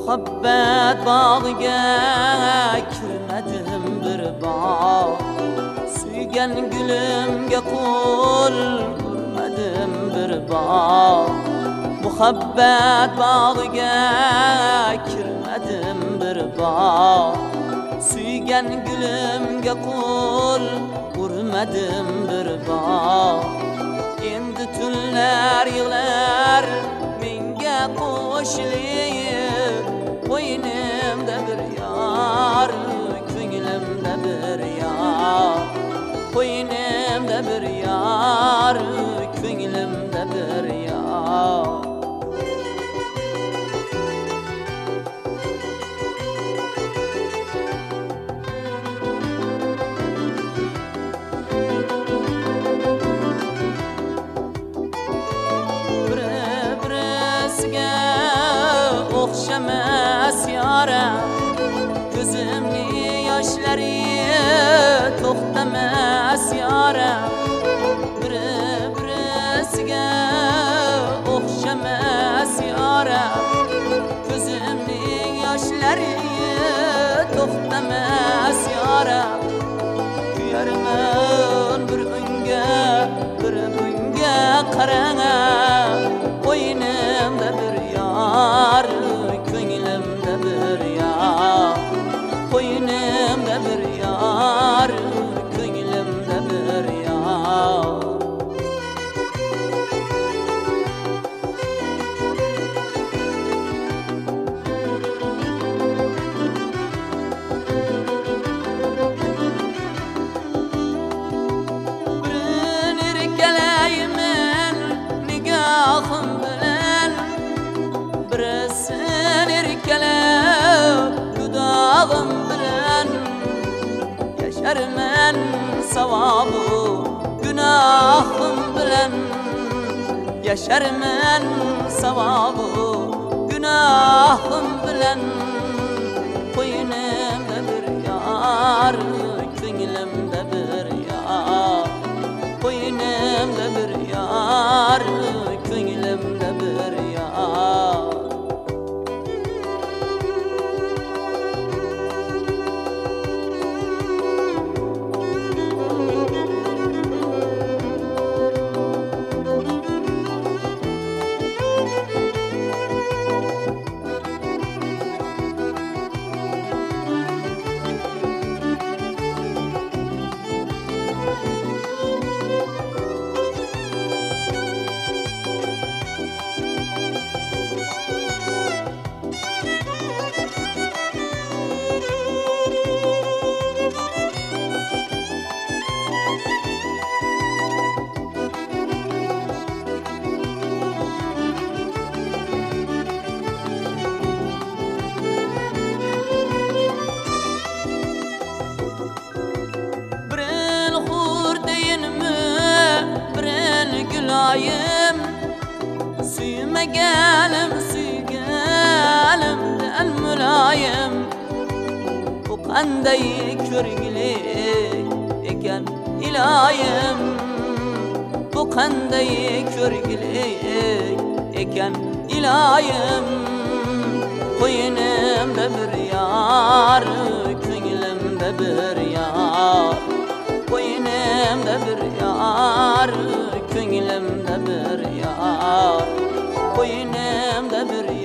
Muhabbet bağıga kirmedim bir bağ. Suygan gülümge kul kurmadim bir bağ. Muhabbet bağıga kirmedim bir bağ. Suygan gülümge kul kurmadim bir bağ. Endi tunlar yığlar menga qo'shilib, qo'ynimda bir yor, ko'nglimda bir yor. Qo'ynimda bir yor, ko'nglimda bir yor. O'xshamas yoram, ko'zimni yoshlari to'xtamas yoram. Bir-birisiga o'xshamas yoram, ko'zimni yoshlari to'xtamas yoram. Kuyarman bir unga, bir bunga qarang, qo'ynimda bir yor, ko'nglimda bir yor. Qo'ynimda bir yor, ko'nglimda bir yor. Birini erkalayman nigohim bilan, birisini erkalab dudog'im bilan. Yasharman savobu gunohim bilan, yasharman savobu gunohim bilan. Qo'ynimda bir yor, ko'nglimda bir yor. Qo'ynimda bir yor, ko'nglimda bir yor. Gülayım, süymaganim suyganimdan muloyim. Bu qanday ko'rgilik ekan iloyim, bu qanday ko'rgilik ekan iloyim. Qo'ynimda bir yor, ko'nglimda bir yor. Qo'ynimda bir yor, ko'nglimda bir yor. Qo'ynimda bir